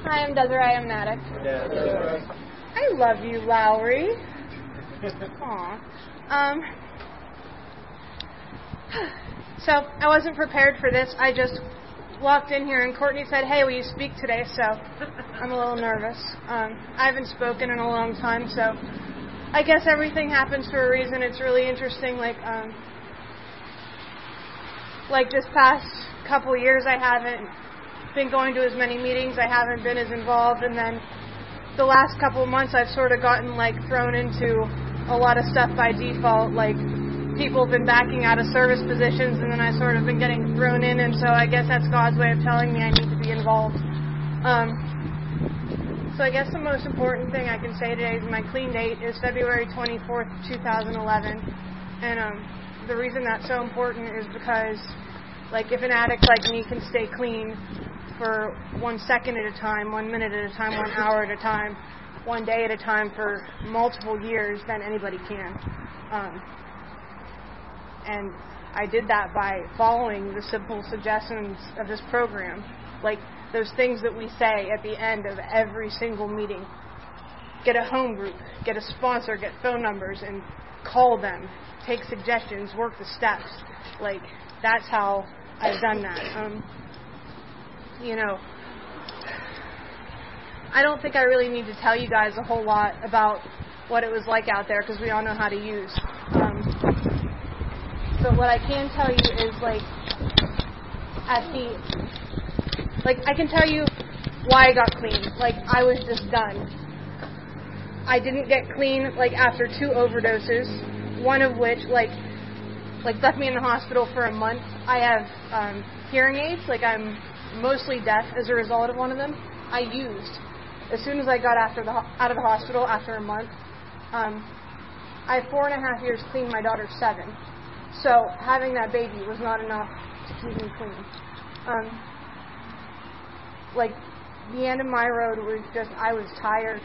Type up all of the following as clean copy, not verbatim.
Hi, I'm Desiree. I'm an addict. Yeah. I love you, Lowry. Aw. So I wasn't prepared for this. I just walked in here and Courtney said, "Hey, will you speak today?" So I'm a little nervous. I haven't spoken in a long time, so I guess everything happens for a reason. It's really interesting. Like this past couple years, I haven't been going to as many meetings. I haven't been as involved, and then the last couple of months, I've sort of gotten thrown into a lot of stuff by default. Like people have been backing out of service positions, and then I sort of been getting thrown in, and so I guess that's God's way of telling me I need to be involved. So I guess the most important thing I can say today is my clean date is February 24th, 2011, and the reason that's so important is because, if an addict like me can stay clean for 1 second at a time, 1 minute at a time, 1 hour at a time, 1 day at a time for multiple years, then anybody can. And I did that by following the simple suggestions of this program, like those things that we say at the end of every single meeting. Get a home group, get a sponsor, get phone numbers, and call them. Take suggestions, work the steps. That's how I've done that. I don't think I really need to tell you guys a whole lot about what it was like out there because we all know how to use. But what I can tell you is I can tell you why I got clean. I was just done. I didn't get clean after 2 overdoses, one of which left me in the hospital for a month. I have hearing aids. I'm mostly deaf as a result of one of them. I used as soon as I got out of the hospital after a month. I have 4.5 years clean. My daughter's 7. So having that baby was not enough to keep me clean. The end of my road was just I was tired.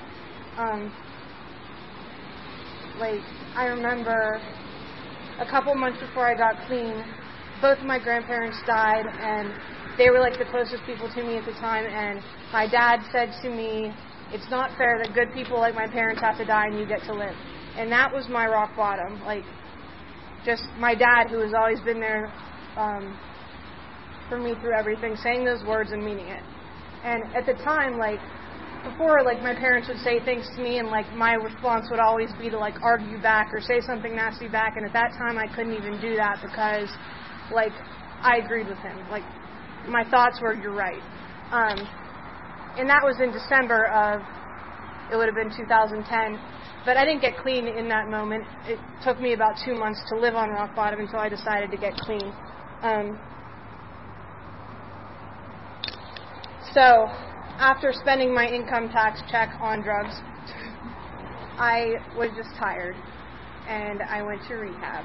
I remember a couple months before I got clean, both of my grandparents died, and they were the closest people to me at the time, and my dad said to me, "It's not fair that good people like my parents have to die and you get to live." And that was my rock bottom. Just my dad, who has always been there for me through everything, saying those words and meaning it. And at the time, before, my parents would say things to me, and, my response would always be to, argue back or say something nasty back, and at that time I couldn't even do that because, I agreed with him. My thoughts were, "You're right." And that was in December of, it would have been 2010, but I didn't get clean in that moment. It took me about 2 months to live on rock bottom until I decided to get clean. So, after spending my income tax check on drugs, I was just tired, and I went to rehab.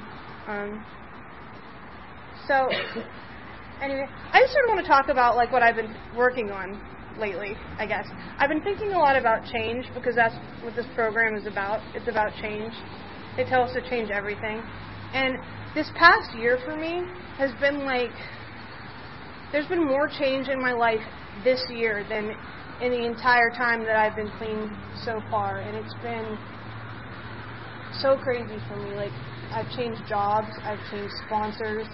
So, anyway, I just sort of want to talk about what I've been working on lately, I guess. I've been thinking a lot about change because that's what this program is about. It's about change. They tell us to change everything. And this past year for me has been there's been more change in my life this year than in the entire time that I've been clean so far, and it's been so crazy for me. I've changed jobs, I've changed sponsors,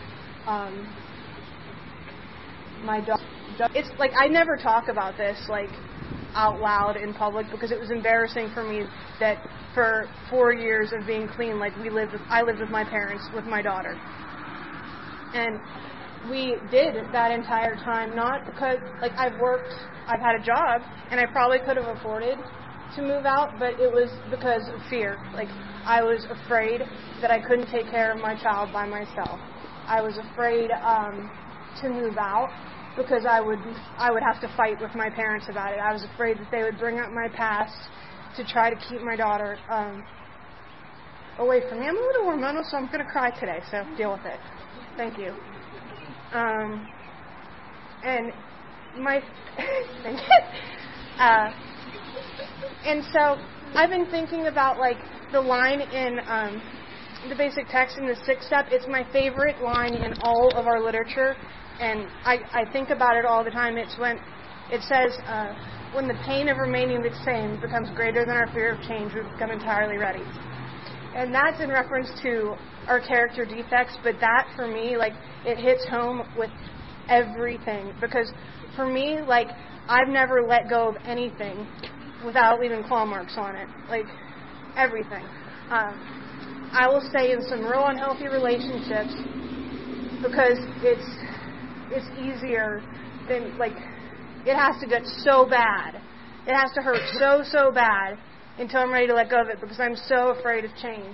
my job. It's I never talk about this out loud in public because it was embarrassing for me that for 4 years of being clean, I lived with my parents with my daughter, and we did that entire time, not because, I've had a job, and I probably could have afforded to move out, but it was because of fear. I was afraid that I couldn't take care of my child by myself. I was afraid to move out because I would have to fight with my parents about it. I was afraid that they would bring up my past to try to keep my daughter away from me. I'm a little hormonal, so I'm going to cry today, so deal with it. Thank you. And my and so I've been thinking about the line in the basic text in the 6th step. It's my favorite line in all of our literature, and I think about it all the time. It's when It says, when the pain of remaining the same becomes greater than our fear of change, we become entirely ready. And that's in reference to our character defects, but that, for me, like, it hits home with everything. Because for me, like, I've never let go of anything without leaving claw marks on it. Like, everything. I will stay in some real unhealthy relationships because it's easier than, like, it has to get so bad. It has to hurt so bad until I'm ready to let go of it because I'm so afraid of change.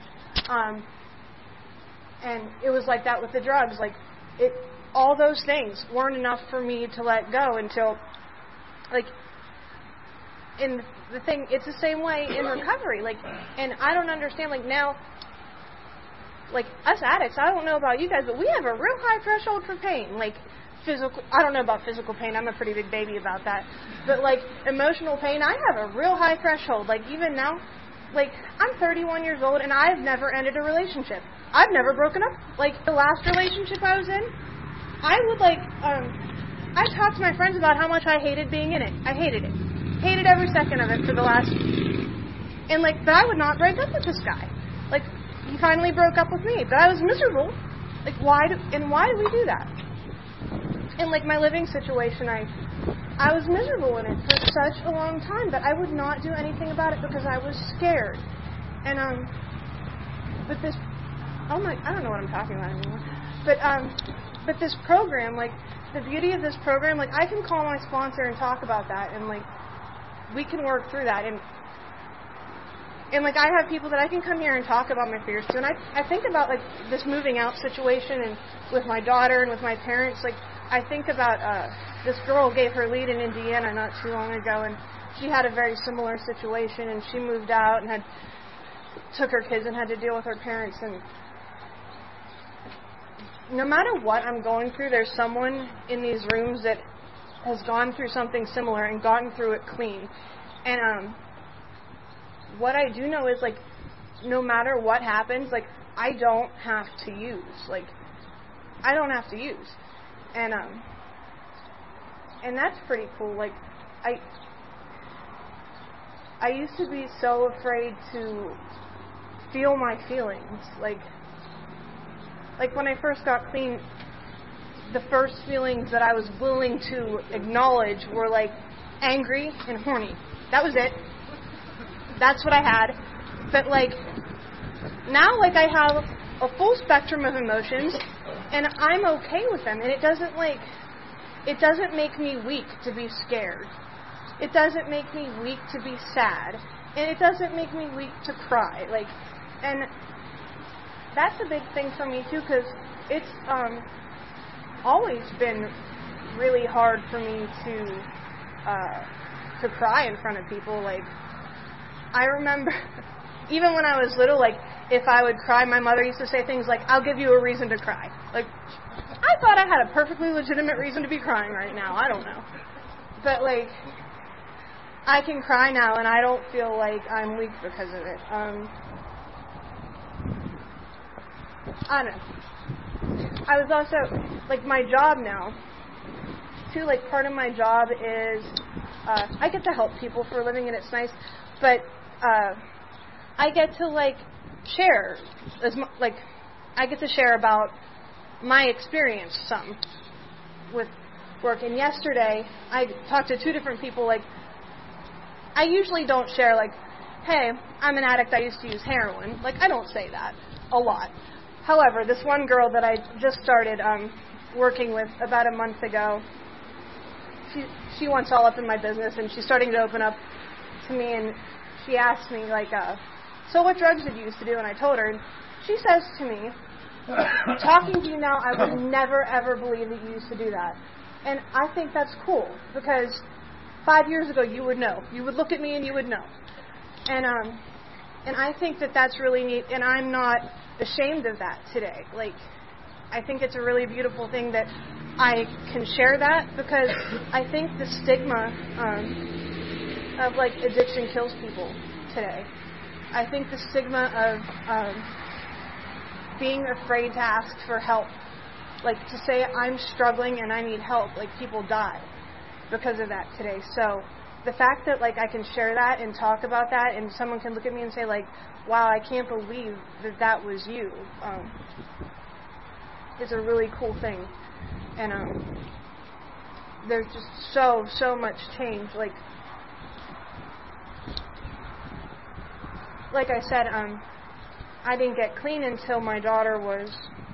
And it was like that with the drugs. Like, all those things weren't enough for me to let go until, like, in the thing, it's the same way in recovery. Like, and I don't understand, like, now, like, us addicts, I don't know about you guys, but we have a real high threshold for pain. Like, physical, I don't know about physical pain, I'm a pretty big baby about that. But, like, emotional pain, I have a real high threshold. Like, even now, like, I'm 31 years old, and I've never ended a relationship. I've never broken up. Like, the last relationship I was in, I would, like, I talked to my friends about how much I hated being in it. I hated it. Hated every second of it for the last... And, like, but I would not break up with this guy. Like, he finally broke up with me, but I was miserable. Like, why did we do that? And, like, my living situation, I was miserable in it for such a long time, but I would not do anything about it because I was scared. And, but this... Oh, my... I don't know what I'm talking about anymore. But this program, like, the beauty of this program, like, I can call my sponsor and talk about that, and, like, we can work through that. And like, I have people that I can come here and talk about my fears to. And I think about, like, this moving out situation and with my daughter and with my parents. Like, I think about this girl gave her lead in Indiana not too long ago, and she had a very similar situation, and she moved out and took her kids and had to deal with her parents. And no matter what I'm going through, there's someone in these rooms that has gone through something similar and gotten through it clean. And what I do know is, like, no matter what happens, like, I don't have to use. Like, I don't have to use. And that's pretty cool. Like, I used to be so afraid to feel my feelings. Like when I first got clean, the first feelings that I was willing to acknowledge were, like, angry and horny. That was it. That's what I had. But, like, now, like, I have a full spectrum of emotions, and I'm okay with them. And it doesn't make me weak to be scared. It doesn't make me weak to be sad. And it doesn't make me weak to cry. Like, and that's a big thing for me, too, because it's always been really hard for me to cry in front of people. Like, I remember, even when I was little, like, if I would cry, my mother used to say things like, "I'll give you a reason to cry." Like, I thought I had a perfectly legitimate reason to be crying right now. I don't know. But, like, I can cry now, and I don't feel like I'm weak because of it. I don't know. I was also, like, my job now, too, like, part of my job is, I get to help people for a living, and it's nice, but I get to, like, share, I get to share about my experience some with work. And yesterday, I talked to two different people. Like, I usually don't share, like, "Hey, I'm an addict, I used to use heroin." Like, I don't say that a lot. However, this one girl that I just started working with about a month ago, she wants all up in my business, and she's starting to open up to me, and she asked me, like, "So what drugs did you used to do?" And I told her, and she says to me, "Talking to you now, I would never, ever believe that you used to do that." And I think that's cool, because 5 years ago, you would know. You would look at me and you would know. And I think that that's really neat, and I'm not ashamed of that today. Like, I think it's a really beautiful thing that I can share that, because I think the stigma of, like, addiction kills people today. I think the stigma of being afraid to ask for help, like, to say I'm struggling and I need help, like, people die. because of that today. So the fact that like I can share that and talk about that, and someone can look at me and say like, wow, I can't believe that was you, is a really cool thing. And there's just so much change. Like I said, I didn't get clean until my daughter was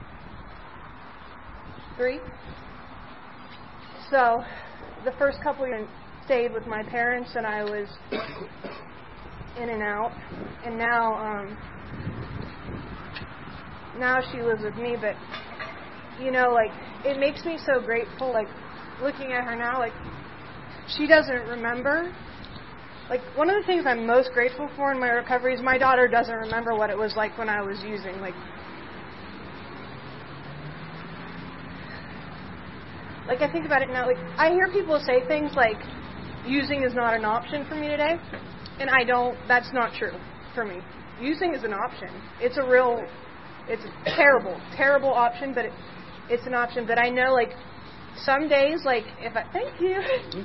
3. So the first couple years I stayed with my parents, and I was in and out. And now she lives with me. But like it makes me so grateful. Like looking at her now, like she doesn't remember. Like, one of the things I'm most grateful for in my recovery is my daughter doesn't remember what it was like when I was using. Like I think about it now, like, I hear people say things like, using is not an option for me today, and that's not true for me. Using is an option. It's a terrible option, but it's an option. But I know, like, some days, like, thank you.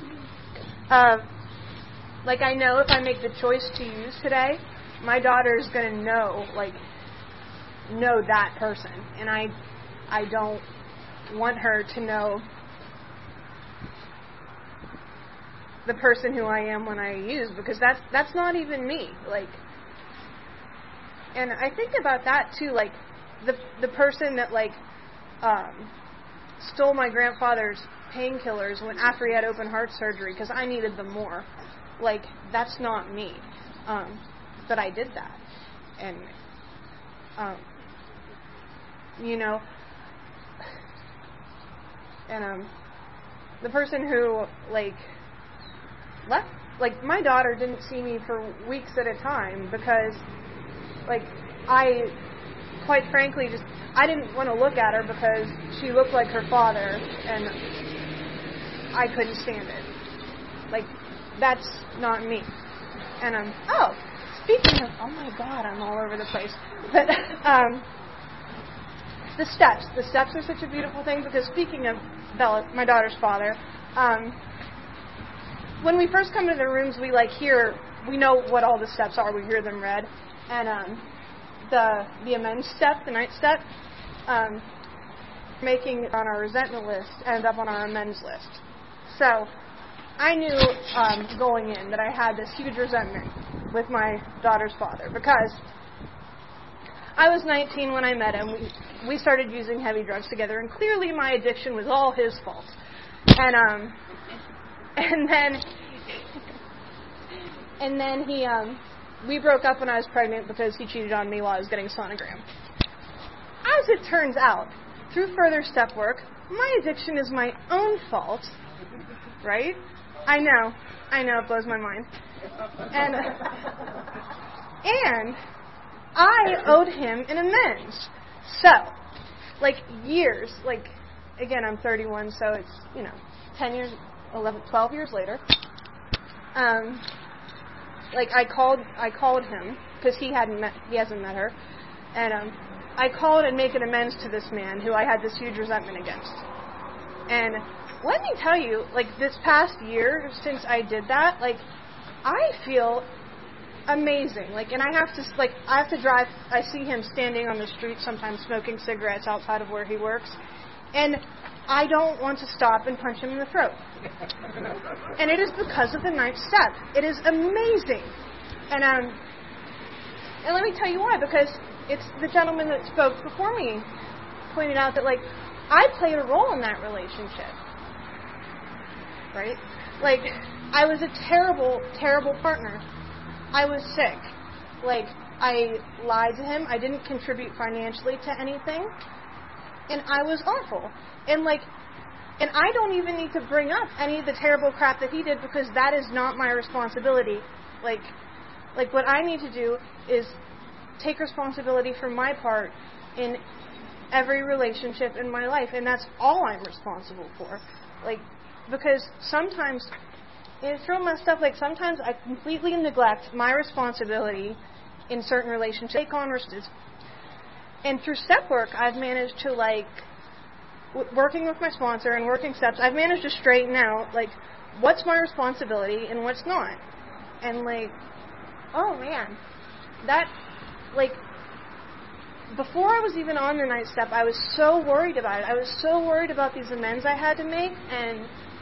Like, I know if I make the choice to use today, my daughter's going to know that person. And I don't want her to know the person who I am when I use, because that's not even me. Like, and I think about that too, like, the person that, like, stole my grandfather's painkillers after he had open heart surgery because I needed them more. Like, that's not me. But I did that. And, and the person who, like, left, like, my daughter didn't see me for weeks at a time because, like, I, quite frankly, I didn't want to look at her because she looked like her father, and I couldn't stand it. Like, that's not me. And speaking of, oh my God, I'm all over the place. But the steps are such a beautiful thing, because speaking of Bella, my daughter's father, when we first come to the rooms, we know what all the steps are. We hear them read, and the amends step, the 9th step, making it on our resentment list, end up on our amends list. So I knew going in that I had this huge resentment with my daughter's father, because I was 19 when I met him. We started using heavy drugs together, and clearly my addiction was all his fault. And then we broke up when I was pregnant because he cheated on me while I was getting a sonogram. As it turns out, through further step work, my addiction is my own fault, right? I know, it blows my mind. And I owed him an amends. So, like, years, like, again, I'm 31, so it's, 10 years, 11, 12 years later, like, I called him, because he hasn't met her, and I called and make an amends to this man who I had this huge resentment against. And let me tell you, like, this past year, since I did that, like, I feel amazing. Like, and I have to drive, I see him standing on the street sometimes smoking cigarettes outside of where he works, and I don't want to stop and punch him in the throat. And it is because of the 9th step. It is amazing. And let me tell you why, because it's the gentleman that spoke before me pointed out that, like, I played a role in that relationship. Right? Like, I was a terrible, terrible partner. I was sick. Like, I lied to him. I didn't contribute financially to anything. And I was awful. And I don't even need to bring up any of the terrible crap that he did, because that is not my responsibility. Like what I need to do is take responsibility for my part in every relationship in my life, and that's all I'm responsible for. Like, because sometimes, it's real messed up, like, sometimes I completely neglect my responsibility in certain relationships, take on responsibilities. And through step work, I've managed to, working with my sponsor and working steps, I've managed to straighten out, what's my responsibility and what's not. And, like, oh, man, that, like, before I was even on the night step, I was so worried about it. I was so worried about these amends I had to make, and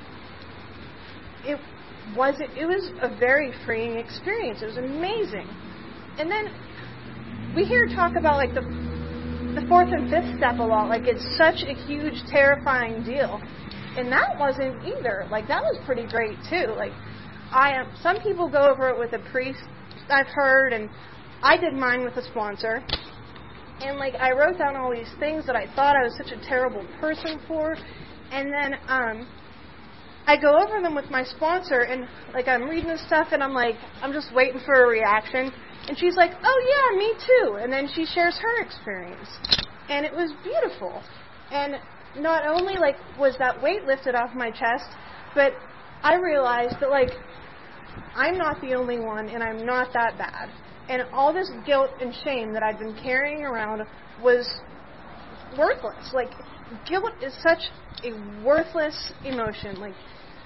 it was a very freeing experience. It was amazing. And then we hear talk about, like, the fourth and fifth step a lot, like it's such a huge, terrifying deal. And that wasn't either. Like, that was pretty great, too. Like, some people go over it with a priest, I've heard, and I did mine with a sponsor. And, like, I wrote down all these things that I thought I was such a terrible person for. And then I go over them with my sponsor, and, like, I'm reading this stuff, and I'm just waiting for a reaction. And she's like, oh, yeah, me too. And then she shares her experience. And it was beautiful. And not only, like, was that weight lifted off my chest, but I realized that, like, I'm not the only one, and I'm not that bad. And all this guilt and shame that I'd been carrying around was worthless. Like, guilt is such a worthless emotion. Like,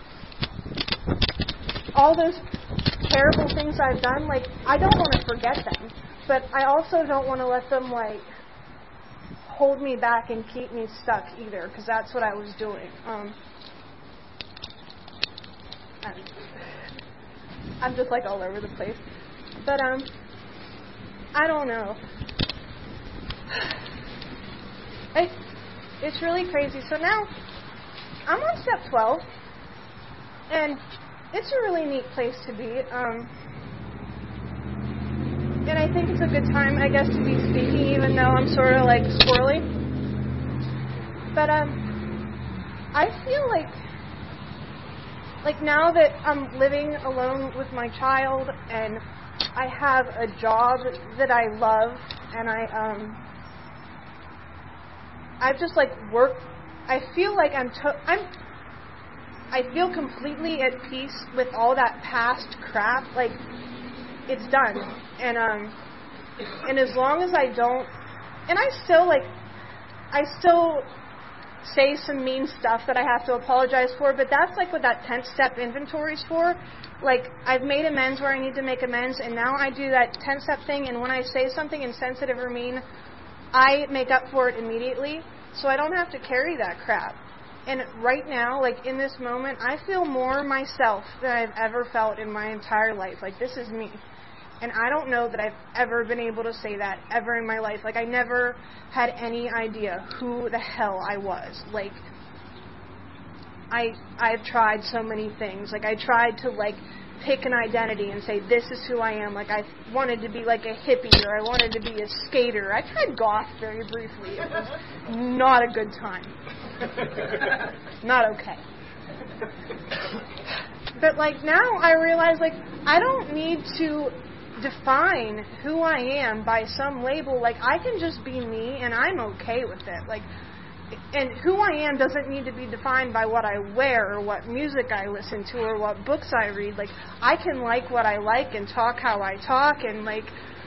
all those terrible things I've done, like, I don't want to forget them, but I also don't want to let them, like, hold me back and keep me stuck either, because that's what I was doing. I'm just, like, all over the place. But, I don't know. It's really crazy. So now, I'm on step 12, and it's a really neat place to be. And I think it's a good time, I guess, to be speaking, even though I'm sort of, like, squirrely. But, I feel like now that I'm living alone with my child, and I have a job that I love, and I've just, like, worked, I feel like I feel completely at peace with all that past crap. Like, it's done. And as long as I don't, and I still say some mean stuff that I have to apologize for, but that's, like, what that 10th step inventory is for. Like, I've made amends where I need to make amends, and now I do that 10th step thing, and when I say something insensitive or mean, I make up for it immediately, so I don't have to carry that crap. And right now, like, in this moment, I feel more myself than I've ever felt in my entire life. Like, this is me. And I don't know that I've ever been able to say that ever in my life. Like, I never had any idea who the hell I was. Like, I've tried so many things. Like, I tried to, like, pick an identity and say, this is who I am. Like, I wanted to be, like, a hippie, or I wanted to be a skater. I tried goth very briefly. It was not a good time. Not okay. But, like, now I realize, like, I don't need to define who I am by some label. Like, I can just be me, and I'm okay with it. Like, and who I am doesn't need to be defined by what I wear, or what music I listen to, or what books I read. Like, I can like what I like and talk how I talk, and, like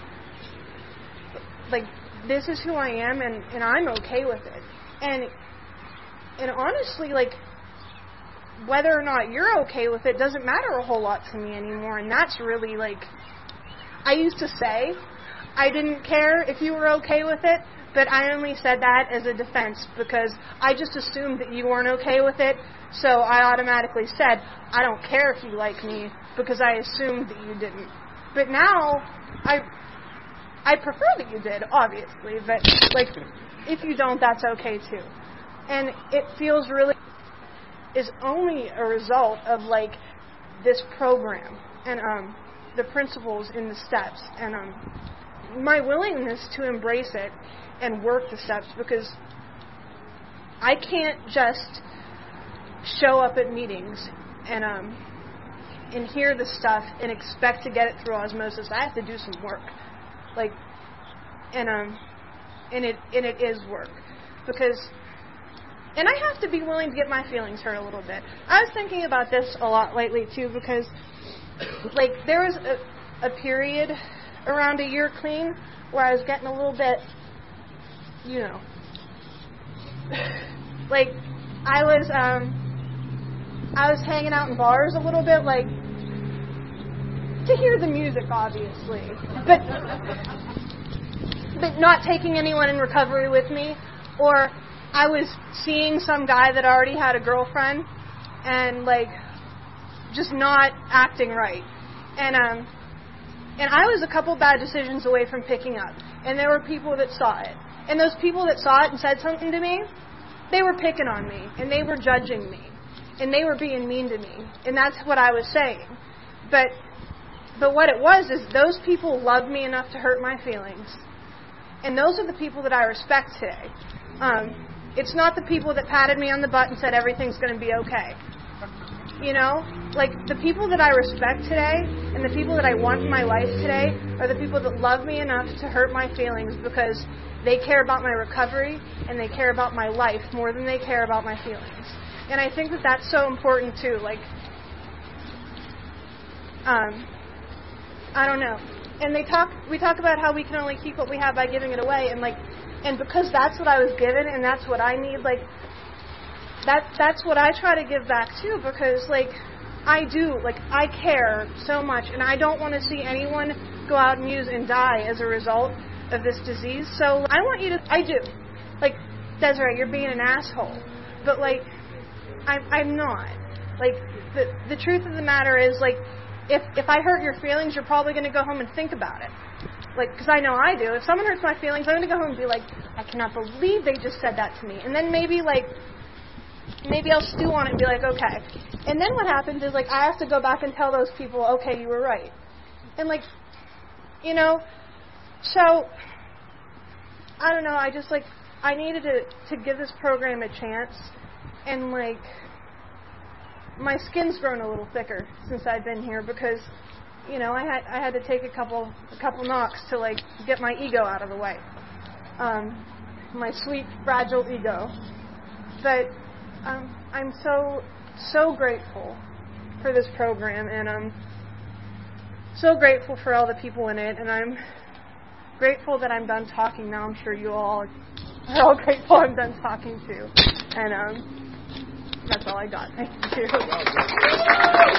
this is who I am, and I'm okay with it. And honestly, like, whether or not you're okay with it doesn't matter a whole lot to me anymore. And that's really, like, I used to say I didn't care if you were okay with it, but I only said that as a defense because I just assumed that you weren't okay with it, so I automatically said, I don't care if you like me, because I assumed that you didn't. But now, I prefer that you did, obviously, but, like, if you don't, that's okay too. And it feels really is only a result of, like, this program and the principles in the steps, and my willingness to embrace it and work the steps, because I can't just show up at meetings and hear the stuff and expect to get it through osmosis. I have to do some work, like, and it is work, because, and I have to be willing to get my feelings hurt a little bit. I was thinking about this a lot lately too, because, like, there was a period around a year clean where I was getting a little bit, you know, like, I was I was hanging out in bars a little bit, like, to hear the music, obviously, but not taking anyone in recovery with me, or I was seeing some guy that already had a girlfriend and, like, just not acting right. And I was a couple bad decisions away from picking up. And there were people that saw it. And those people that saw it and said something to me, they were picking on me. And they were judging me. And they were being mean to me. And that's what I was saying. But what it was is those people loved me enough to hurt my feelings. And those are the people that I respect today. It's not the people that patted me on the butt and said everything's going to be okay. You know, like the people that I respect today and the people that I want in my life today are the people that love me enough to hurt my feelings because they care about my recovery and they care about my life more than they care about my feelings. And I think that that's so important too. Like, I don't know. And we talk about how we can only keep what we have by giving it away, and because that's what I was given and that's what I need, like, that's what I try to give back too, because, like, I care so much, and I don't want to see anyone go out and use and die as a result of this disease. So I do. Like, Desiree, you're being an asshole. But, like, I'm not. Like, the truth of the matter is, like, if I hurt your feelings, you're probably going to go home and think about it. Like, because I know I do. If someone hurts my feelings, I'm going to go home and be like, I cannot believe they just said that to me. And then maybe I'll stew on it and be like, okay. And then what happens is, like, I have to go back and tell those people, okay, you were right. And, like, you know, so, I don't know, I needed to give this program a chance. And, like, my skin's grown a little thicker since I've been here because, you know, I had to take a couple knocks to, like, get my ego out of the way. My sweet, fragile ego. But I'm so grateful for this program, and I'm so grateful for all the people in it, and I'm grateful that I'm done talking now. I'm sure you all are all grateful I'm done talking too. And that's all I got. Thank you.